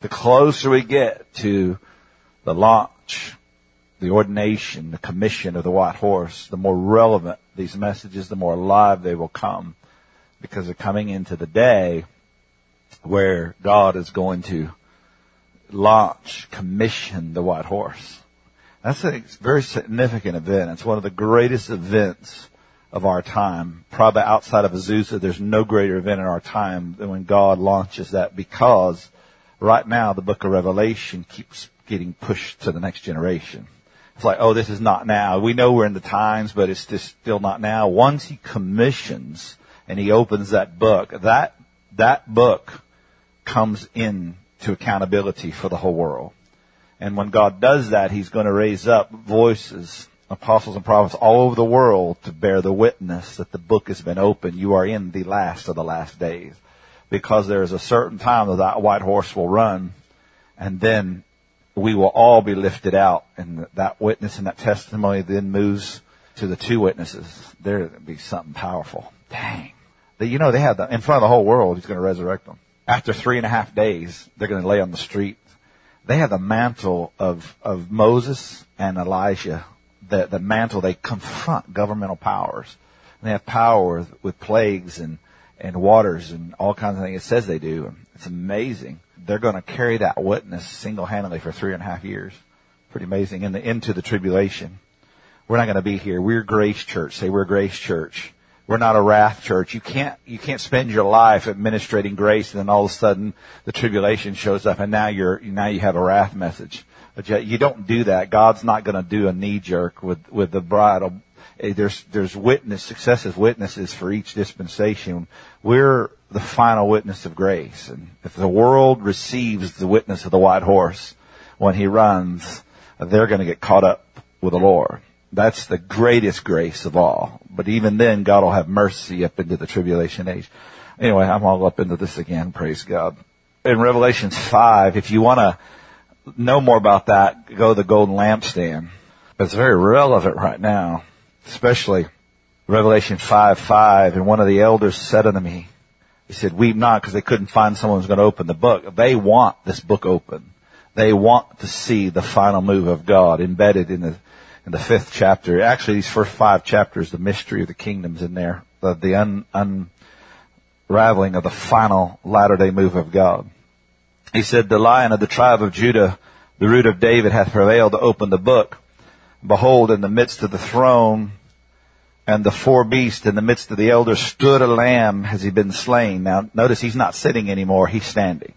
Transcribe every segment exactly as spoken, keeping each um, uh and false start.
The closer we get to the launch, the ordination, the commission of the white horse, the more relevant these messages, the more alive they will come, because they're coming into the day where God is going to launch, commission the white horse. That's a very significant event. It's one of the greatest events of our time. Probably outside of Azusa, there's no greater event in our time than when God launches that, because right now the book of Revelation keeps getting pushed to the next generation. It's like, oh, this is not now. We know we're in the times, but it's just still not now. Once he commissions and he opens that book, that that book comes in to accountability for the whole world. And when God does that, he's going to raise up voices, apostles and prophets all over the world to bear the witness that the book has been opened. You are in the last of the last days. Because there is a certain time that that white horse will run, and then we will all be lifted out. And that witness and that testimony then moves to the two witnesses. There'll be something powerful. Dang. You know, they have the, in front of the whole world, he's going to resurrect them. After three and a half days, they're going to lay on the street. They have the mantle of, of Moses and Elijah. The, the mantle, they confront governmental powers. And they have power with, with plagues and, and waters and all kinds of things. It says they do. It's amazing. They're going to carry that witness single-handedly for three and a half years. Pretty amazing. In the, into the tribulation. We're not going to be here. We're Grace Church. Say we're Grace Church. We're not a wrath church. You can't, you can't spend your life administrating grace and then all of a sudden the tribulation shows up and now you're, now you have a wrath message. But you don't do that. God's not going to do a knee jerk with, with the bridal. There's, there's witness, successive witnesses for each dispensation. We're the final witness of grace. And if the world receives the witness of the white horse when he runs, they're going to get caught up with the Lord. That's the greatest grace of all. But even then, God will have mercy up into the tribulation age. Anyway, I'm all up into this again. Praise God. In Revelation five, if you want to know more about that, go to the golden lampstand. But it's very relevant right now, especially Revelation five five. And one of the elders said unto me, he said, weep not, because they couldn't find someone who's going to open the book. They want this book open. They want to see the final move of God embedded in the in the fifth chapter. Actually, these first five chapters, the mystery of the kingdom's in there, the, the un, unraveling of the final latter-day move of God. He said, the Lion of the tribe of Judah, the root of David, hath prevailed to open the book. Behold, in the midst of the throne and the four beasts in the midst of the elders stood a lamb, has he been slain. Now, notice he's not sitting anymore, he's standing.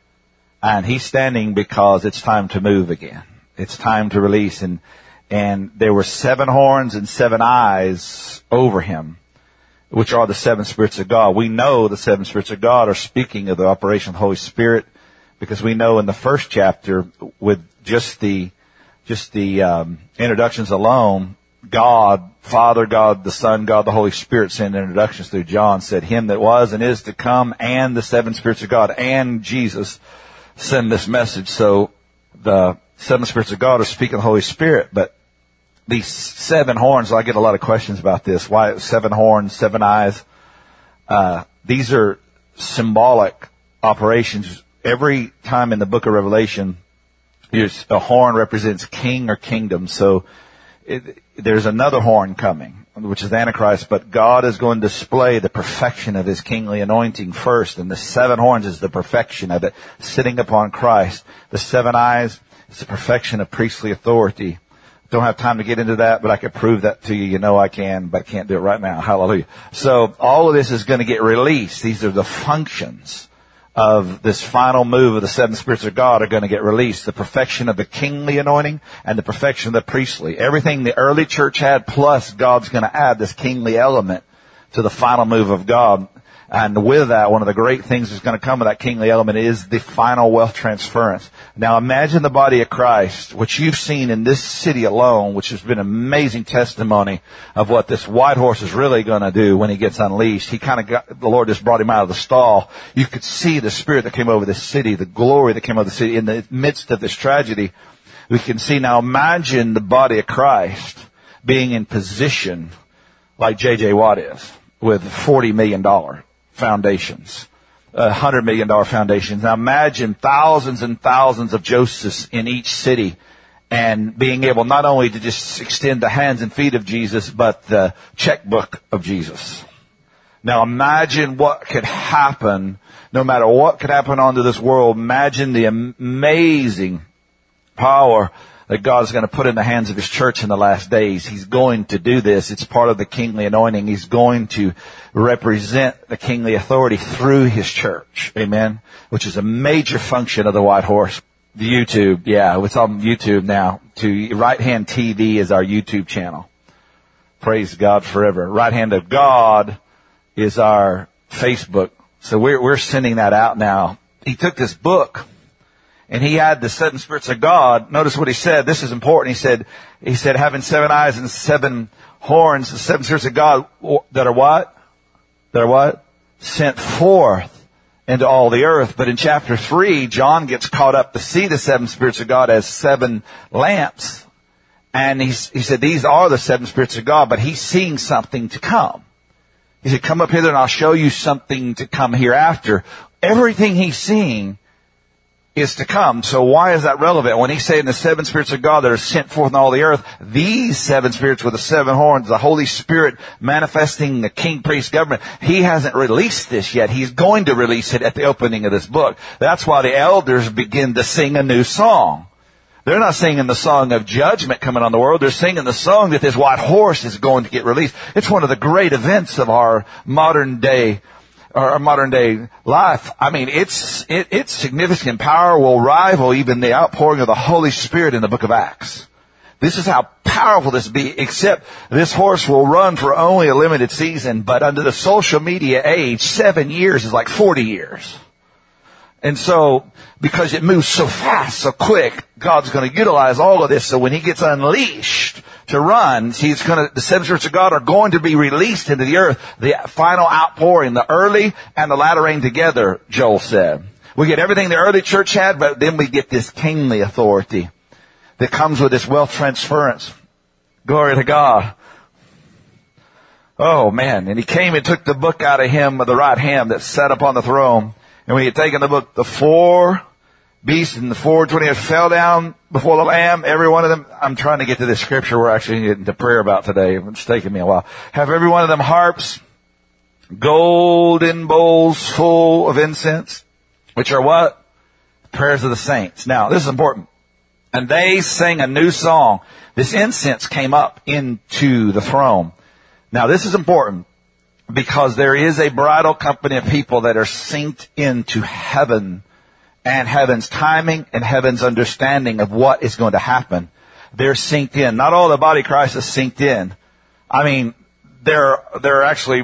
And he's standing because it's time to move again. It's time to release. And And there were seven horns and seven eyes over him, which are the seven spirits of God. We know the seven spirits of God are speaking of the operation of the Holy Spirit, because we know in the first chapter, with just the just the um, introductions alone, God, Father, God, the Son, God, the Holy Spirit sent introductions through John, said, him that was and is to come, and the seven spirits of God, and Jesus send this message. So the seven spirits of God are speaking of the Holy Spirit, but these seven horns, I get a lot of questions about this. Why seven horns, seven eyes? Uh, these are symbolic operations. Every time in the book of Revelation, a horn represents king or kingdom. So it, there's another horn coming, which is the Antichrist, but God is going to display the perfection of his kingly anointing first. And the seven horns is the perfection of it, sitting upon Christ. The seven eyes is the perfection of priestly authority. Don't have time to get into that, but I could prove that to you. You know I can, but I can't do it right now. Hallelujah. So all of this is going to get released. These are the functions of this final move of the seven spirits of God are going to get released. The perfection of the kingly anointing and the perfection of the priestly. Everything the early church had, plus God's going to add this kingly element to the final move of God. And with that, one of the great things that's going to come with that kingly element is the final wealth transference. Now imagine the body of Christ, which you've seen in this city alone, which has been an amazing testimony of what this white horse is really going to do when he gets unleashed. He kind of got, the Lord just brought him out of the stall. You could see the spirit that came over this city, the glory that came over the city in the midst of this tragedy. We can see now, imagine the body of Christ being in position like J J Watt is with forty million dollars. Foundations. uh, hundred million dollar foundations. Now imagine thousands and thousands of Josephs in each city, and being able not only to just extend the hands and feet of Jesus, but the checkbook of Jesus. Now imagine what could happen, no matter what could happen onto this world. Imagine the amazing power that God's going to put in the hands of His church in the last days. He's going to do this. It's part of the kingly anointing. He's going to represent the kingly authority through His church. Amen. Which is a major function of the White Horse. The YouTube, yeah, it's on YouTube now. To Right Hand T V is our YouTube channel. Praise God forever. Right Hand of God is our Facebook. So we're, we're sending that out now. He took this book and he had the seven spirits of God. Notice what he said. This is important. He said, he said, having seven eyes and seven horns, the seven spirits of God that are what? That are what? Sent forth into all the earth. But in chapter three, John gets caught up to see the seven spirits of God as seven lamps. And he's, he said, these are the seven spirits of God, but he's seeing something to come. He said, come up hither and I'll show you something to come hereafter. Everything he's seeing is to come. So why is that relevant? When he's saying the seven spirits of God that are sent forth in all the earth, these seven spirits with the seven horns, the Holy Spirit manifesting the king priest government, he hasn't released this yet. He's going to release it at the opening of this book. That's why the elders begin to sing a new song. They're not singing the song of judgment coming on the world. They're singing the song that this white horse is going to get released. It's one of the great events of our modern day our modern day life. I mean, it's, it, its significant power will rival even the outpouring of the Holy Spirit in the book of Acts. This is how powerful this be, except this horse will run for only a limited season, but under the social media age, seven years is like forty years. And so, because it moves so fast, so quick, God's going to utilize all of this. So when He gets unleashed to run, He's going to, the seven spirits of God are going to be released into the earth. The final outpouring, the early and the latter rain together, Joel said. We get everything the early church had, but then we get this kingly authority that comes with this wealth transference. Glory to God. Oh man. And He came and took the book out of him of the right hand that sat upon the throne. And when he had taken the book, the four beasts and the four twenty fell down before the Lamb. Every one of them, I'm trying to get to this scripture we're actually getting to prayer about today. It's taking me a while. Have every one of them harps, golden bowls full of incense, which are what? Prayers of the saints. Now, this is important. And they sang a new song. This incense came up into the throne. Now, this is important, because there is a bridal company of people that are synced into heaven and heaven's timing and heaven's understanding of what is going to happen. They're synced in. Not all the body of Christ is synced in. I mean, there, there are actually,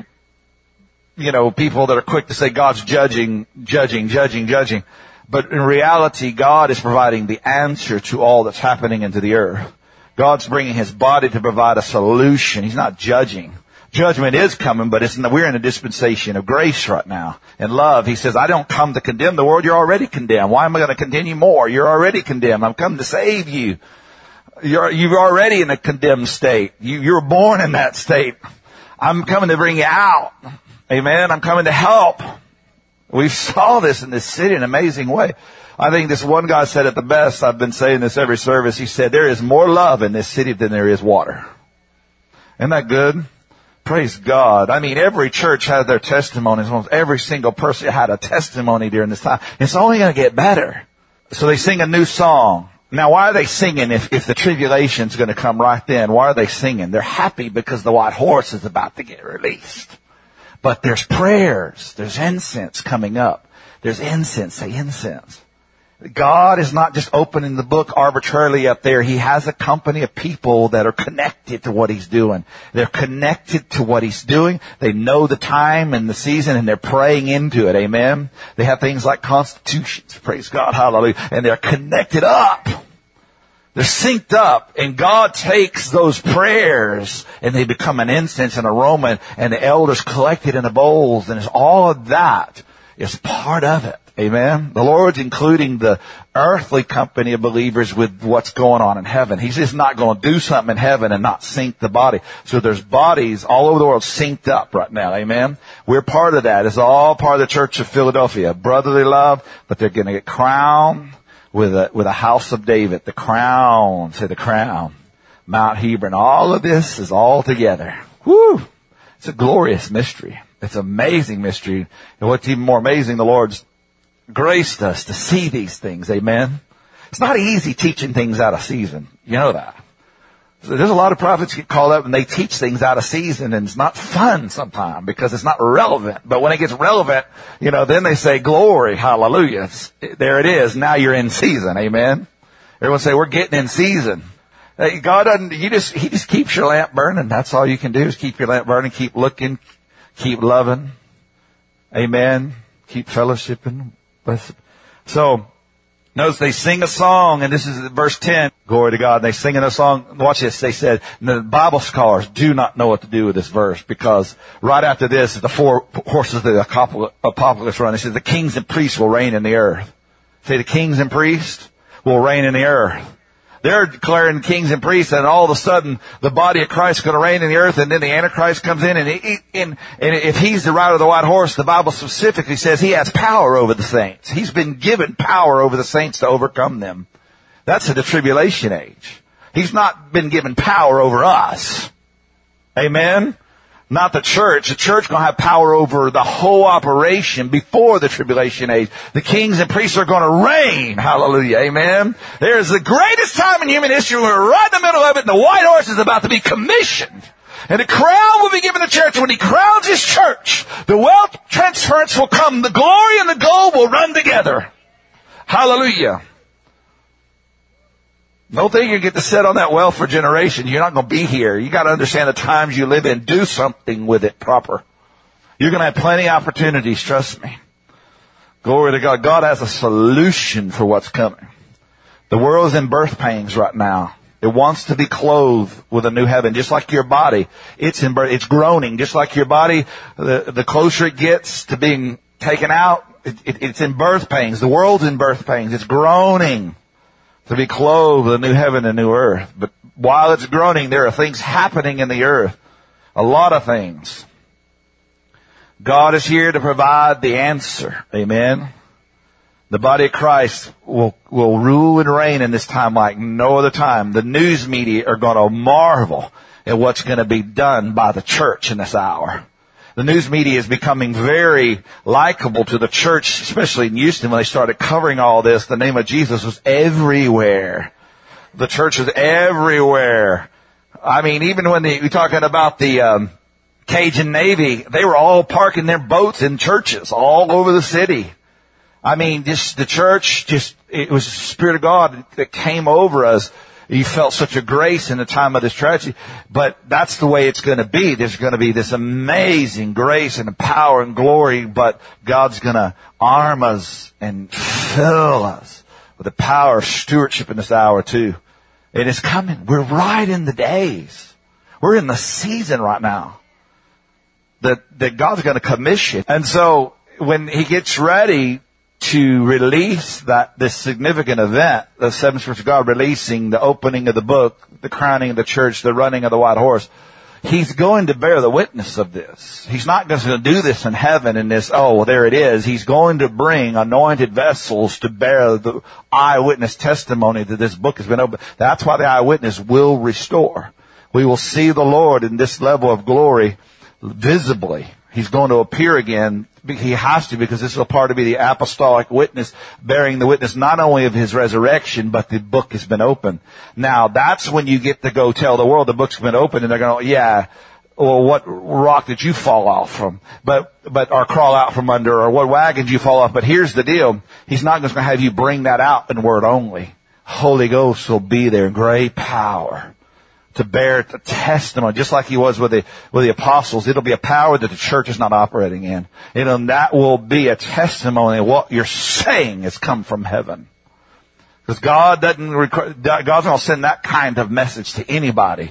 you know, people that are quick to say God's judging, judging, judging, judging. But in reality, God is providing the answer to all that's happening into the earth. God's bringing His body to provide a solution. He's not judging. Judgment is coming, but it's in the, we're in a dispensation of grace right now. And love, He says, I don't come to condemn the world. You're already condemned. Why am I going to continue more? You're already condemned. I'm come to save you. You're, you're already in a condemned state. You, you're born in that state. I'm coming to bring you out. Amen. I'm coming to help. We saw this in this city in an amazing way. I think this one guy said it the best. I've been saying this every service. He said, there is more love in this city than there is water. Isn't that good? Praise God. I mean, every church had their testimonies. Almost every single person had a testimony during this time. It's only going to get better. So they sing a new song. Now, why are they singing if, if the tribulation's going to come right then? Why are they singing? They're happy because the white horse is about to get released. But there's prayers. There's incense coming up. There's incense. Say incense. God is not just opening the book arbitrarily up there. He has a company of people that are connected to what He's doing. They're connected to what He's doing. They know the time and the season, and they're praying into it. Amen. They have things like constitutions. Praise God. Hallelujah. And they're connected up. They're synced up, and God takes those prayers and they become an incense and aroma, and the elders collect it in the bowls, and it's all of that is part of it. Amen. The Lord's including the earthly company of believers with what's going on in heaven. He's just not going to do something in heaven and not sync the body. So there's bodies all over the world synced up right now. Amen. We're part of that. It's all part of the Church of Philadelphia. Brotherly love, but they're going to get crowned with a, with a house of David. The crown, say the crown. Mount Hebron. All of this is all together. Woo! It's a glorious mystery. It's an amazing mystery. And what's even more amazing, the Lord's graced us to see these things. Amen. It's not easy teaching things out of season. You know that. So there's a lot of prophets get called up and they teach things out of season, and it's not fun sometimes because it's not relevant. But when it gets relevant, you know, then they say, glory, hallelujah. It's, there it is. Now you're in season. Amen. Everyone say, we're getting in season. Hey, God doesn't, you just, He just keeps your lamp burning. That's all you can do is keep your lamp burning, keep looking, keep loving. Amen. Keep fellowshipping. So, notice they sing a song, and this is verse ten. Glory to God. They sing in a song. Watch this. They said, the Bible scholars do not know what to do with this verse, because right after this, the four horses of the apocalypse run. They said, the kings and priests will reign in the earth. Say, the kings and priests will reign in the earth. They're declaring kings and priests, and all of a sudden the body of Christ is going to reign in the earth, and then the Antichrist comes in, and, he, and, and if he's the rider of the white horse, the Bible specifically says he has power over the saints. He's been given power over the saints to overcome them. That's the tribulation age. He's not been given power over us. Amen? Not the church. The church is going to have power over the whole operation before the tribulation age. The kings and priests are going to reign. Hallelujah. Amen. There's the greatest time in human history. We're right in the middle of it, and the white horse is about to be commissioned. And the crown will be given to the church. When he crowns his church, the wealth transference will come. The glory and the gold will run together. Hallelujah. Don't think you get to sit on that wealth for generations. You're not going to be here. You got to understand the times you live in. Do something with it proper. You're going to have plenty of opportunities. Trust me. Glory to God. God has a solution for what's coming. The world is in birth pains right now. It wants to be clothed with a new heaven, just like your body. It's in birth. It's groaning, just like your body. The, the closer it gets to being taken out, it, it, it's in birth pains. The world's in birth pains. It's groaning to be clothed with a new heaven and new earth. But while it's groaning, there are things happening in the earth. A lot of things. God is here to provide the answer. Amen. The body of Christ will, will rule and reign in this time like no other time. The news media are going to marvel at what's going to be done by the church in this hour. The news media is becoming very likable to the church, especially in Houston when they started covering all this. The name of Jesus was everywhere. The church was everywhere. I mean, even when the, we're talking about the um, Cajun Navy, they were all parking their boats in churches all over the city. I mean, just the church, just it was the Spirit of God that came over us. You felt such a grace in the time of this tragedy. But that's the way it's going to be. There's going to be this amazing grace and power and glory, but God's going to arm us and fill us with the power of stewardship in this hour too. It is coming. We're right in the days. We're in the season right now that, that God's going to commission. And so when He gets ready to release that, this significant event, the seven spirits of God releasing the opening of the book, the crowning of the church, the running of the white horse, He's going to bear the witness of this. He's not just going to do this in heaven in this, oh, well, there it is. He's going to bring anointed vessels to bear the eyewitness testimony that this book has been opened. That's why the eyewitness will restore. We will see the Lord in this level of glory visibly. He's going to appear again. He has to, because this is a part of be the apostolic witness, bearing the witness not only of His resurrection, but the book has been opened. Now, that's when you get to go tell the world the book's been opened, and they're going, yeah, well, what rock did you fall off from? But, but, or crawl out from under, or what wagon did you fall off? But here's the deal. He's not just going to have you bring that out in word only. Holy Ghost will be there in great power to bear the testimony, just like He was with the with the apostles. It'll be a power that the church is not operating in. And that will be a testimony of what you're saying has come from heaven. Because God doesn't, God's not going to send that kind of message to anybody.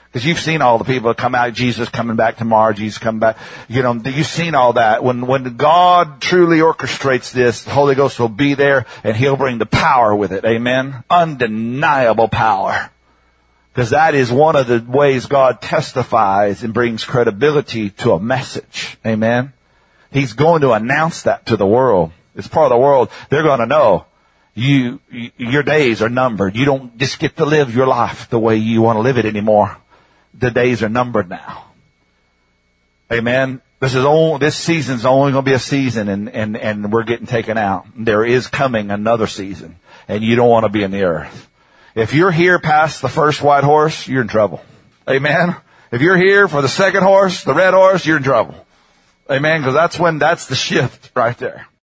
Because you've seen all the people that come out, Jesus coming back tomorrow, Jesus coming back. You know, you've seen all that. When, when God truly orchestrates this, the Holy Ghost will be there and He'll bring the power with it. Amen? Undeniable power. Because that is one of the ways God testifies and brings credibility to a message. Amen? He's going to announce that to the world. It's part of the world. They're going to know you, you, your days are numbered. You don't just get to live your life the way you want to live it anymore. The days are numbered now. Amen. This is only, this season's only going to be a season, and, and, and we're getting taken out. There is coming another season, and you don't want to be in the earth. If you're here past the first white horse, you're in trouble. Amen. If you're here for the second horse, the red horse, you're in trouble. Amen. Because that's when, that's the shift right there.